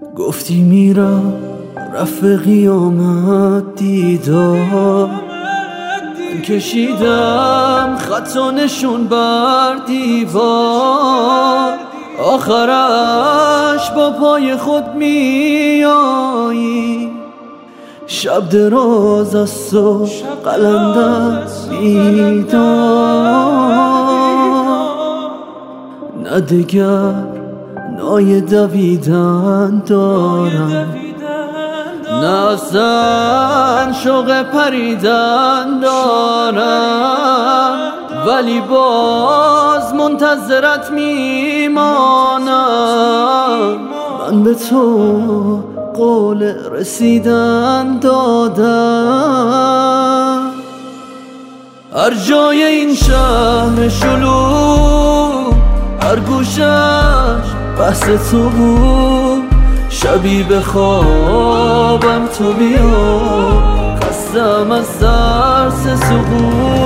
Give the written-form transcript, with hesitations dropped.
گفتی میرم رفت قیامت دیدار، من کشیدم خط و نشون بر دیوار، آخرش با پای خود میایی. شب دراز است و قلندم بیدار، نه دگر نای دویدن دارم، نه اصلا شوق پریدن دارم، ولی باز منتظرت میمانم. من به تو قول رسیدن دادم، هر جای این شهر شلوغ هر گوشش بحث تو بود. شبی به خوابم تو بیا، خستم از درس سقوط.